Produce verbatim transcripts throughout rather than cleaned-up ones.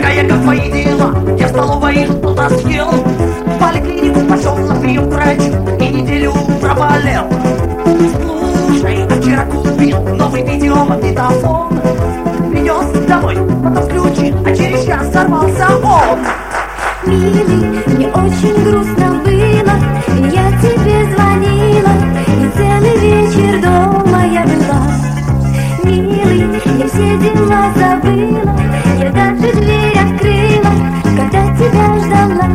Дорогая, как твои дела? Я в столовой что-то съел, в поликлинику пошел на прием к врачу и неделю проболел. Слушай, а вчера купил новый видеомагнитофон, принес домой, потом включил, а через час сорвался он. Милый, мне очень грустно было, я тебе звонила, и целый вечер дома я была. Милый, я все дела забыла, я даже дверь открыла, когда тебя ждала.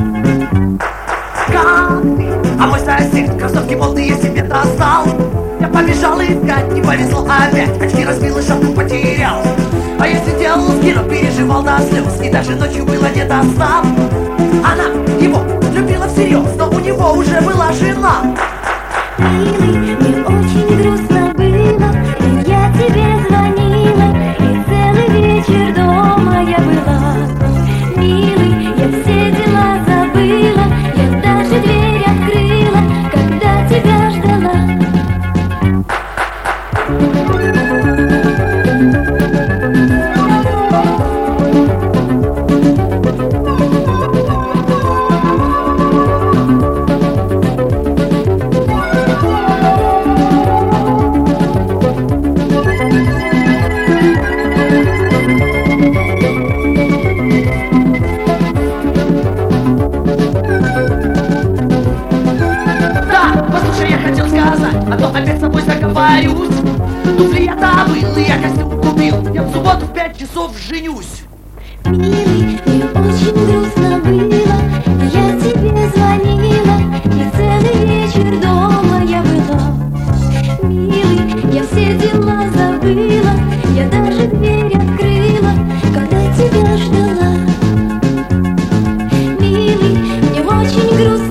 Как ты? А мой сосед кроссовки болтые себе достал. Я побежал искать, не повезло опять, очки разбил и шапку потерял. А я сидел с Киром, переживал до слез, и даже ночью было не до сна. Она его любила всерьез, но у него уже была жена. Милый, мне очень грустно было, и я тебе звонила, и целый вечер дома я была. Милый, я все дела забыла, я даже дверь открыла, когда тебя ждала. А то опять с собой заговорюсь. Туфли я забыл, и я костюм купил, я в субботу в пять часов женюсь. Милый, мне очень грустно было, я тебе звонила, и целый вечер дома я была. Милый, я все дела забыла, я даже дверь открыла, когда тебя ждала. Милый, мне очень грустно.